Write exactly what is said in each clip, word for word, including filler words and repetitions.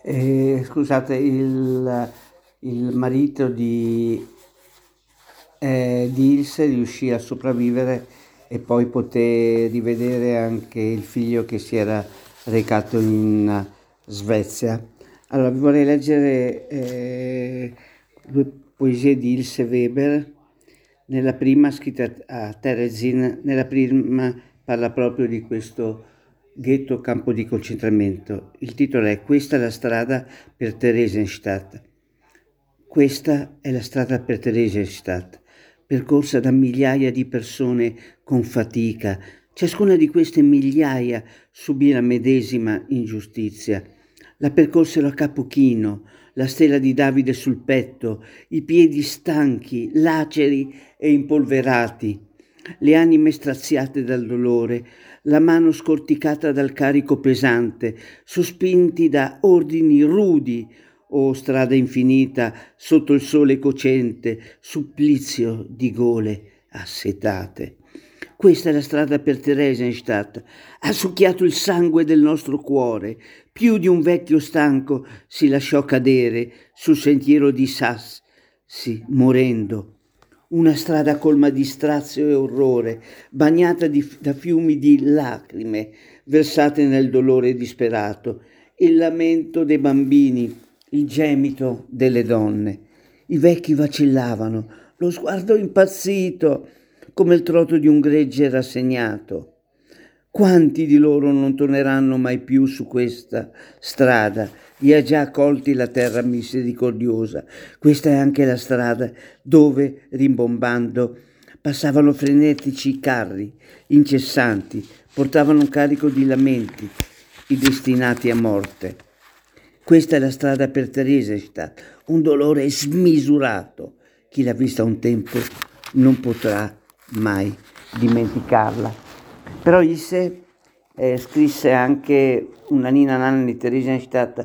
Eh, scusate, il, il marito di, eh, di Ilse riuscì a sopravvivere e poi poté rivedere anche il figlio che si era recato in Svezia. Allora, vi vorrei leggere eh, due poesie di Ilse Weber. Nella prima, scritta a Terezin, nella prima parla proprio di questo ghetto campo di concentramento. Il titolo è Questa è la strada per Theresienstadt. Questa è la strada per Theresienstadt, percorsa da migliaia di persone con fatica. Ciascuna di queste migliaia subì la medesima ingiustizia. La percorsero a capo chino, la stella di Davide sul petto, i piedi stanchi, laceri e impolverati, le anime straziate dal dolore, la mano scorticata dal carico pesante, sospinti da ordini rudi, o strada infinita sotto il sole cocente, supplizio di gole assetate. Questa è la strada per Theresienstadt. Ha succhiato il sangue del nostro cuore. Più di un vecchio stanco si lasciò cadere sul sentiero di Sassi, morendo. Una strada colma di strazio e orrore, bagnata di, da fiumi di lacrime versate nel dolore disperato, il lamento dei bambini, il gemito delle donne. I vecchi vacillavano, lo sguardo impazzito, come il trotto di un gregge rassegnato. Quanti di loro non torneranno mai più su questa strada? Li ha già accolti la terra misericordiosa. Questa è anche la strada dove, rimbombando, passavano frenetici carri, incessanti, portavano un carico di lamenti, i destinati a morte. Questa è la strada per Theresienstadt, un dolore smisurato. Chi l'ha vista un tempo non potrà mai dimenticarla. Però Ilse eh, scrisse anche una Ninna Nanna di Theresienstadt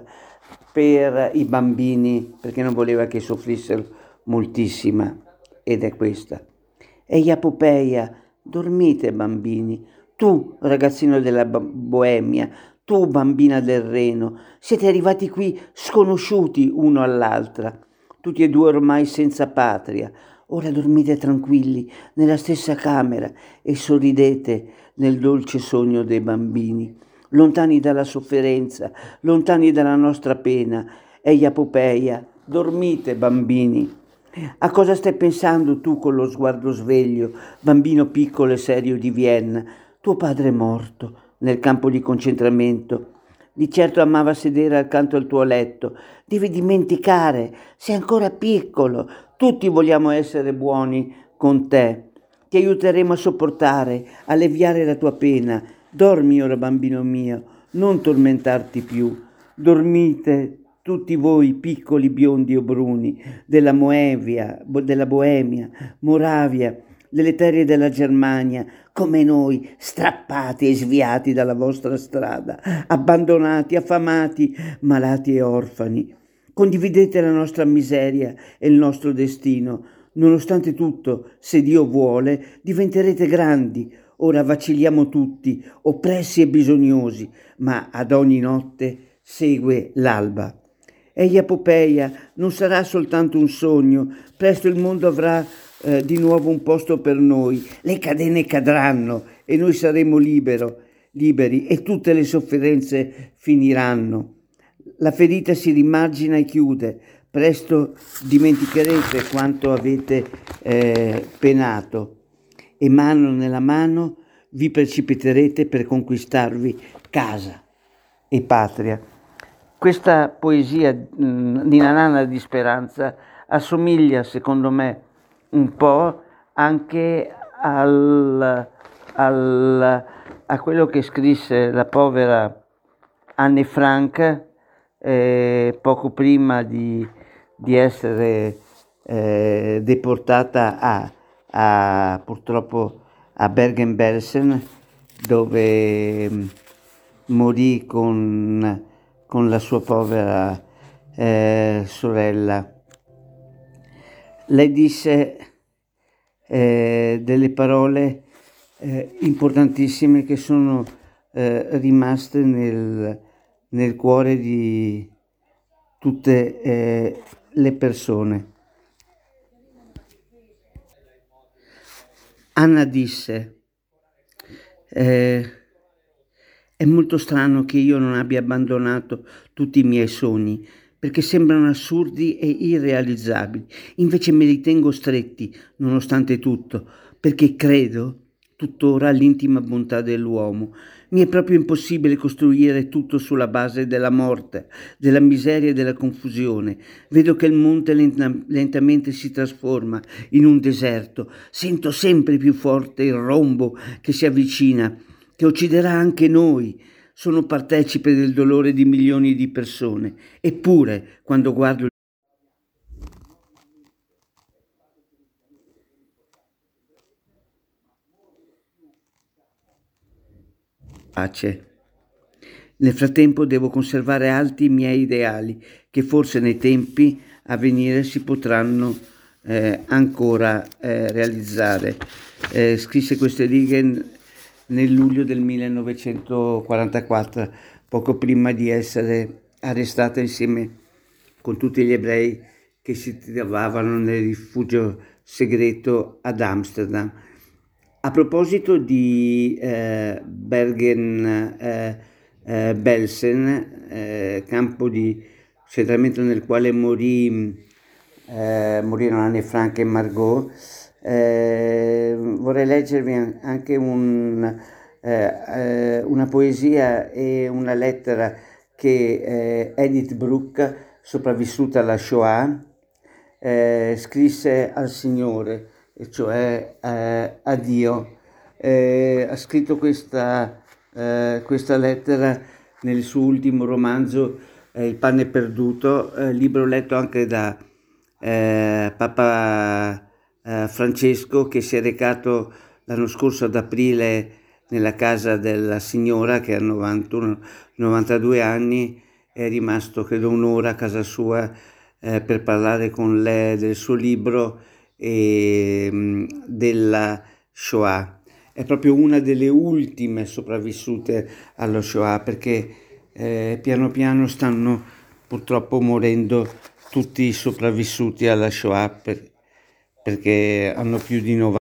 per i bambini, perché non voleva che soffrissero moltissima, ed è questa. Ehi Apopeia, dormite bambini, tu ragazzino della Boemia, tu bambina del Reno, siete arrivati qui sconosciuti uno all'altra, tutti e due ormai senza patria. Ora dormite tranquilli nella stessa camera e sorridete nel dolce sogno dei bambini, lontani dalla sofferenza, lontani dalla nostra pena. Ehi Apopeia, dormite bambini. A cosa stai pensando tu con lo sguardo sveglio, bambino piccolo e serio di Vienna? Tuo padre è morto nel campo di concentramento. Di certo amava sedere accanto al tuo letto. Devi dimenticare, sei ancora piccolo. Tutti vogliamo essere buoni con te. Ti aiuteremo a sopportare, a alleviare la tua pena. Dormi ora, bambino mio, non tormentarti più. Dormite tutti voi piccoli biondi o bruni della Moevia, della Boemia, Moravia, delle terre della Germania, come noi, strappati e sviati dalla vostra strada, abbandonati, affamati, malati e orfani. Condividete la nostra miseria e il nostro destino. Nonostante tutto, se Dio vuole, diventerete grandi. Ora vacilliamo tutti, oppressi e bisognosi, ma ad ogni notte segue l'alba. Ehi Apopeia, non sarà soltanto un sogno, presto il mondo avrà eh, di nuovo un posto per noi, le catene cadranno e noi saremo libero, liberi e tutte le sofferenze finiranno. La ferita si rimargina e chiude, presto dimenticherete quanto avete eh, penato e mano nella mano vi precipiterete per conquistarvi casa e patria. Questa poesia mh, di Nanana di Speranza assomiglia, secondo me, un po' anche al, al, a quello che scrisse la povera Anne Frank eh, poco prima di, di essere eh, deportata a, a, purtroppo a Bergen-Belsen, dove mh, morì con, con la sua povera eh, sorella. Lei disse eh, delle parole eh, importantissime che sono eh, rimaste nel, nel cuore di, tutte eh, le persone. Anna disse, eh, è molto strano che io non abbia abbandonato tutti i miei sogni, perché sembrano assurdi e irrealizzabili. Invece me li tengo stretti, nonostante tutto, perché credo tuttora all'intima bontà dell'uomo. Mi è proprio impossibile costruire tutto sulla base della morte, della miseria e della confusione. Vedo che il monte lenta- lentamente si trasforma in un deserto. Sento sempre più forte il rombo che si avvicina, che ucciderà anche noi. Sono partecipe del dolore di milioni di persone. Eppure, quando guardo pace. Nel frattempo devo conservare alti i miei ideali, che forse nei tempi a venire si potranno eh, ancora eh, realizzare. Eh, scrisse queste righe nel luglio del millenovecentoquarantaquattro, poco prima di essere arrestata insieme con tutti gli ebrei che si trovavano nel rifugio segreto ad Amsterdam. A proposito di eh, Bergen eh, eh, Belsen, eh, campo di concentramento nel quale morì, eh, morirono Anne Frank e Margot, eh, vorrei leggervi anche un, eh, eh, una poesia e una lettera che eh, Edith Bruck, sopravvissuta alla Shoah, eh, scrisse al Signore, e cioè eh, a Dio. Eh, ha scritto questa, eh, questa lettera nel suo ultimo romanzo, eh, Il pane perduto, eh, libro letto anche da eh, Papa eh, Francesco, che si è recato l'anno scorso ad aprile nella casa della signora che ha novantuno novantadue anni, è rimasto credo un'ora a casa sua eh, per parlare con lei del suo libro e mh, della Shoah. È proprio una delle ultime sopravvissute allo Shoah, perché eh, piano piano stanno purtroppo morendo tutti i sopravvissuti alla Shoah per- perché hanno più di novanta